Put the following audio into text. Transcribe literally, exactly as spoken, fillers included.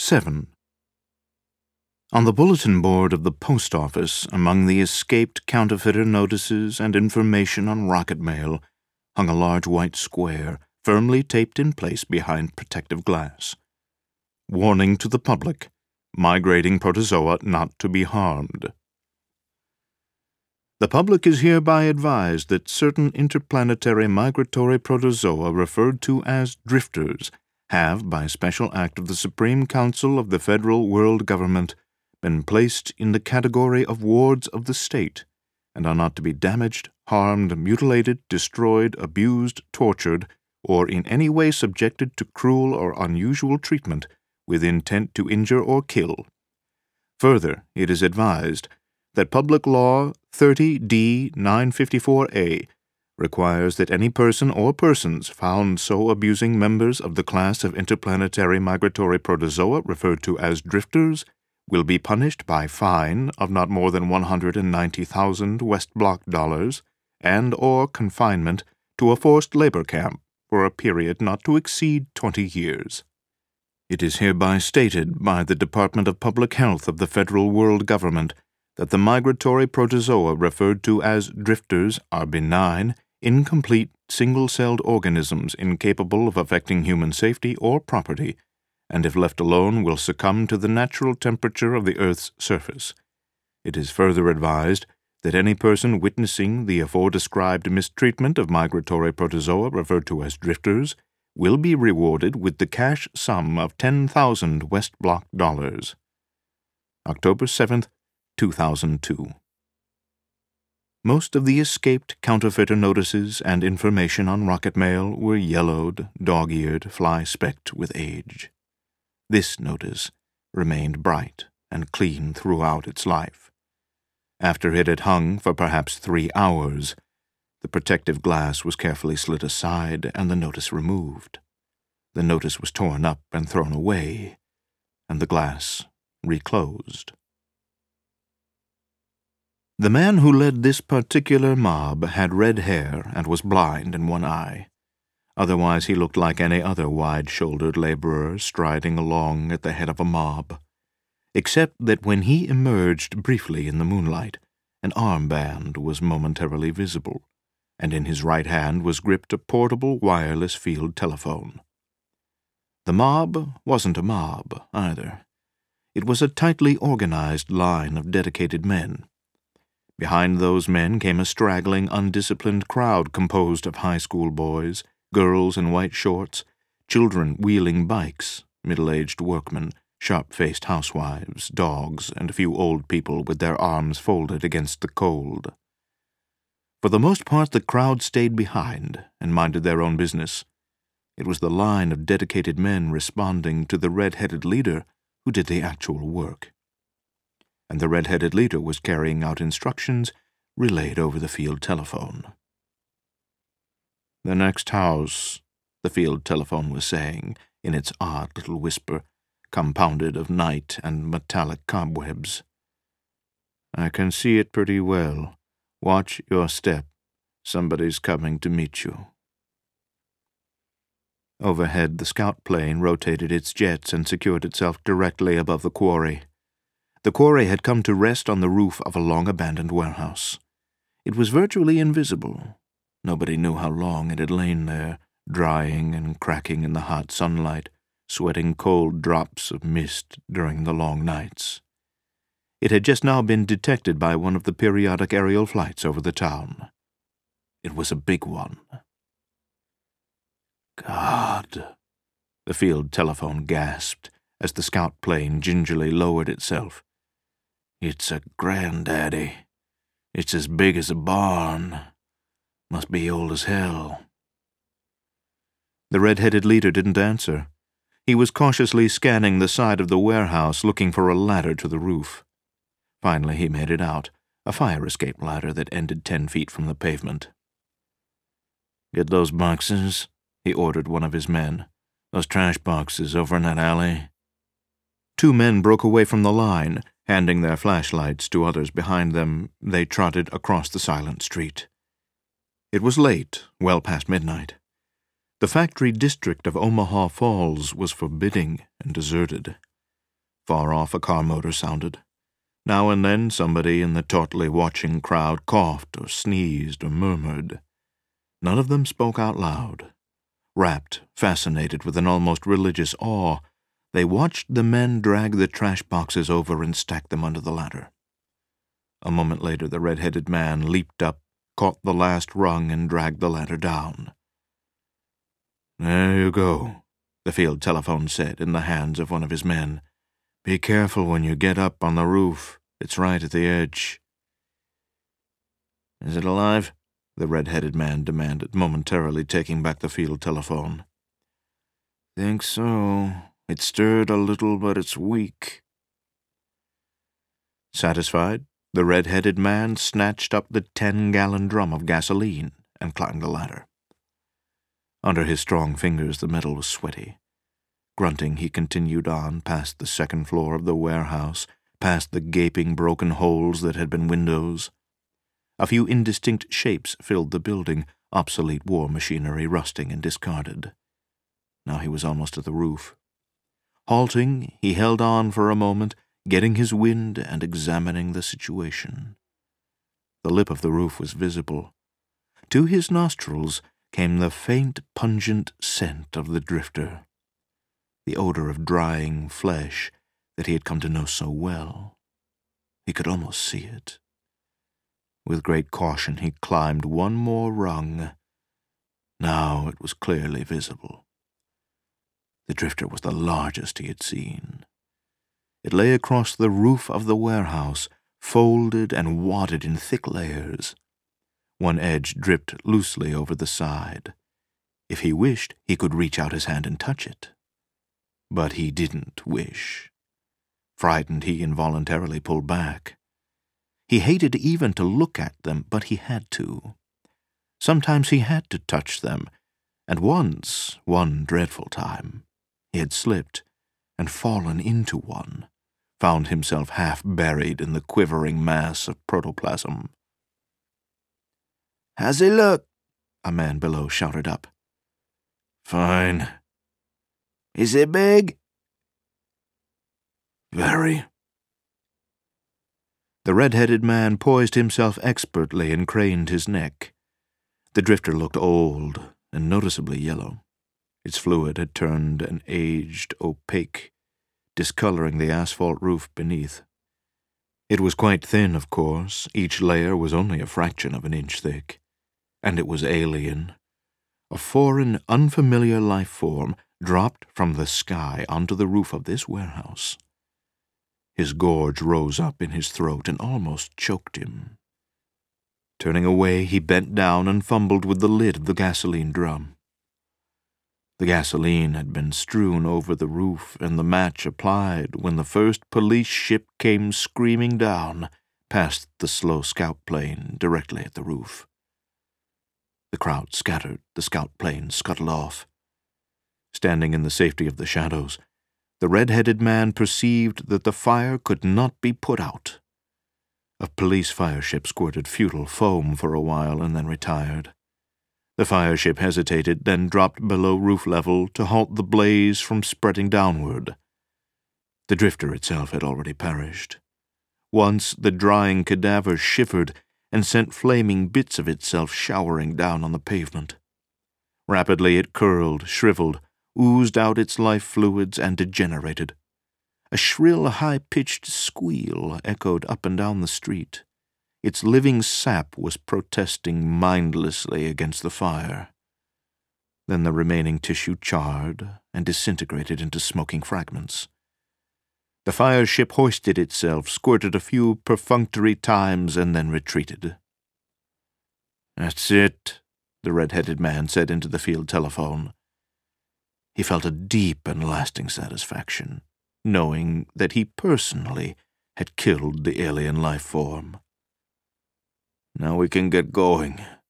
seven. On the bulletin board of the post office, among the escaped counterfeiter notices and information on rocket mail, hung a large white square, firmly taped in place behind protective glass. Warning to the public: migrating protozoa not to be harmed. The public is hereby advised that certain interplanetary migratory protozoa referred to as drifters have, by special act of the Supreme Council of the Federal World Government, been placed in the category of wards of the state, and are not to be damaged, harmed, mutilated, destroyed, abused, tortured, or in any way subjected to cruel or unusual treatment with intent to injure or kill. Further, it is advised that Public Law thirty D nine fifty-four A requires that any person or persons found so abusing members of the class of interplanetary migratory protozoa referred to as drifters will be punished by fine of not more than one hundred ninety thousand West Block dollars and or confinement to a forced labor camp for a period not to exceed twenty years. It is hereby stated by the Department of Public Health of the Federal World Government that the migratory protozoa referred to as drifters are benign, incomplete, single-celled organisms incapable of affecting human safety or property, and if left alone will succumb to the natural temperature of the Earth's surface. It is further advised that any person witnessing the aforedescribed mistreatment of migratory protozoa referred to as drifters will be rewarded with the cash sum of ten thousand West Block dollars. October seventh, two thousand two. Most of the escaped counterfeiter notices and information on rocket mail were yellowed, dog-eared, fly-specked with age. This notice remained bright and clean throughout its life. After it had hung for perhaps three hours, the protective glass was carefully slid aside and the notice removed. The notice was torn up and thrown away, and the glass reclosed. The man who led this particular mob had red hair and was blind in one eye. Otherwise he looked like any other wide-shouldered laborer striding along at the head of a mob, except that when he emerged briefly in the moonlight, an armband was momentarily visible, and in his right hand was gripped a portable wireless field telephone. The mob wasn't a mob, either. It was a tightly organized line of dedicated men. Behind those men came a straggling, undisciplined crowd composed of high school boys, girls in white shorts, children wheeling bikes, middle-aged workmen, sharp-faced housewives, dogs, and a few old people with their arms folded against the cold. For the most part the crowd stayed behind and minded their own business. It was the line of dedicated men responding to the red-headed leader who did the actual work. And the red-headed leader was carrying out instructions relayed over the field telephone. "The next house," the field telephone was saying, in its odd little whisper, compounded of night and metallic cobwebs. "I can see it pretty well. Watch your step. Somebody's coming to meet you." Overhead, the scout plane rotated its jets and secured itself directly above the quarry. The quarry had come to rest on the roof of a long-abandoned warehouse. It was virtually invisible. Nobody knew how long it had lain there, drying and cracking in the hot sunlight, sweating cold drops of mist during the long nights. It had just now been detected by one of the periodic aerial flights over the town. It was a big one. "God," the field telephone gasped as the scout plane gingerly lowered itself. "It's a granddaddy. It's as big as a barn. Must be old as hell." The red-headed leader didn't answer. He was cautiously scanning the side of the warehouse, looking for a ladder to the roof. Finally he made it out, a fire escape ladder that ended ten feet from the pavement. "Get those boxes," he ordered one of his men. "Those trash boxes over in that alley." Two men broke away from the line. Handing their flashlights to others behind them, they trotted across the silent street. It was late, well past midnight. The factory district of Omaha Falls was forbidding and deserted. Far off, a car motor sounded. Now and then somebody in the tautly watching crowd coughed or sneezed or murmured. None of them spoke out loud. Rapt, fascinated with an almost religious awe, they watched the men drag the trash boxes over and stack them under the ladder. A moment later, the red-headed man leaped up, caught the last rung, and dragged the ladder down. "There you go," the field telephone said in the hands of one of his men. "Be careful when you get up on the roof. It's right at the edge." "Is it alive?" the red-headed man demanded, momentarily taking back the field telephone. "Think so. It stirred a little, but it's weak." Satisfied, the red-headed man snatched up the ten-gallon drum of gasoline and climbed the ladder. Under his strong fingers the metal was sweaty. Grunting, he continued on past the second floor of the warehouse, past the gaping broken holes that had been windows. A few indistinct shapes filled the building, obsolete war machinery rusting and discarded. Now he was almost at the roof. Halting, he held on for a moment, getting his wind and examining the situation. The lip of the roof was visible. To his nostrils came the faint, pungent scent of the drifter, the odor of drying flesh that he had come to know so well. He could almost see it. With great caution he climbed one more rung. Now it was clearly visible. The drifter was the largest he had seen. It lay across the roof of the warehouse, folded and wadded in thick layers. One edge dripped loosely over the side. If he wished, he could reach out his hand and touch it. But he didn't wish. Frightened, he involuntarily pulled back. He hated even to look at them, but he had to. Sometimes he had to touch them, and once, one dreadful time, he had slipped and fallen into one, found himself half buried in the quivering mass of protoplasm. "How's he look?" a man below shouted up. "Fine." "Is it big?" "Very." The red-headed man poised himself expertly and craned his neck. The drifter looked old and noticeably yellow. Its fluid had turned an aged opaque, discoloring the asphalt roof beneath. It was quite thin, of course. Each layer was only a fraction of an inch thick. And it was alien. A foreign, unfamiliar life form dropped from the sky onto the roof of this warehouse. His gorge rose up in his throat and almost choked him. Turning away, he bent down and fumbled with the lid of the gasoline drum. The gasoline had been strewn over the roof and the match applied when the first police ship came screaming down past the slow scout plane directly at the roof. The crowd scattered, the scout plane scuttled off. Standing in the safety of the shadows, the red-headed man perceived that the fire could not be put out. A police fire ship squirted futile foam for a while and then retired. The fire ship hesitated, then dropped below roof level to halt the blaze from spreading downward. The drifter itself had already perished. Once the drying cadaver shivered and sent flaming bits of itself showering down on the pavement. Rapidly it curled, shriveled, oozed out its life fluids, and degenerated. A shrill, high-pitched squeal echoed up and down the street. Its living sap was protesting mindlessly against the fire. Then the remaining tissue charred and disintegrated into smoking fragments. The fire ship hoisted itself, squirted a few perfunctory times, and then retreated. "That's it," the red-headed man said into the field telephone. He felt a deep and lasting satisfaction, knowing that he personally had killed the alien life form. "Now we can get going,"